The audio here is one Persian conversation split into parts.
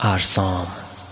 ارسام.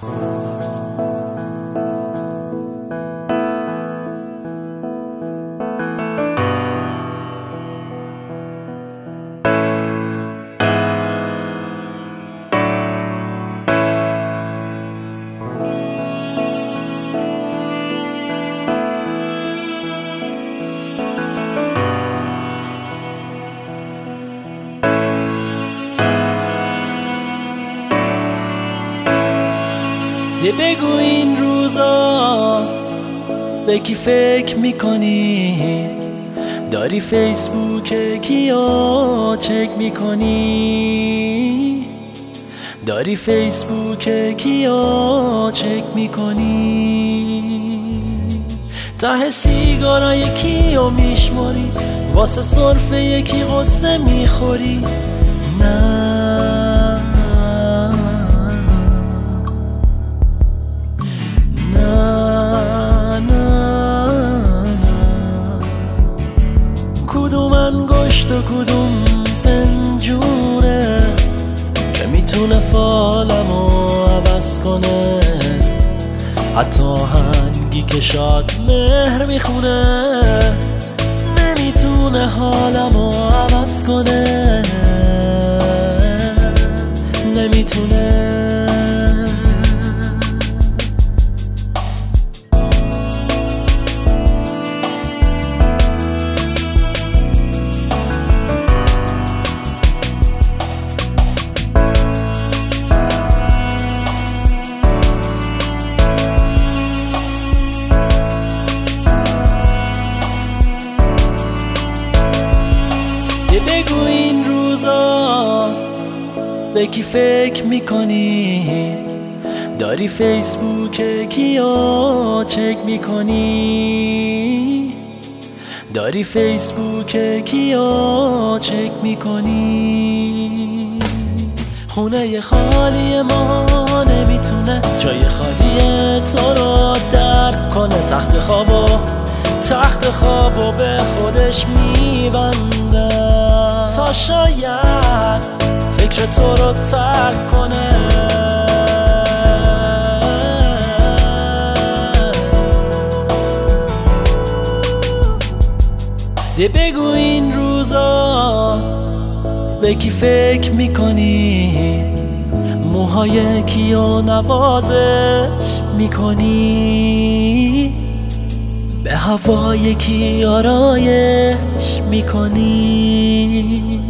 بگو این روزا به کی فکر میکنی؟ داری فیسبوک کیا چک میکنی؟ داری فیسبوک کیا چک میکنی؟ ته سیگارا یکیو میشماری، واسه سرفه یکی قصه میخوری. نه کدوم انگشت و کدوم فنجونه که میتونه فالمو عوض کنه؟ حتی آهنگی که شاد مهر میخونه نمیتونه حالمو عوض کنه، نمیتونه. بگو این روزا به کی فکر میکنی؟ داری فیسبوک کیا چک میکنی؟ داری فیسبوک کیا چک میکنی؟ خونه خالی ما نمیتونه جای خالی تو رو درک کنه. تخت خوابو به خودش میبنده تا شاید فکر تو رو ترک کنه. بگو این روزا به کی فکر میکنی؟ موهای کیو نوازش میکنی؟ به هوای کی آرایش میکنی؟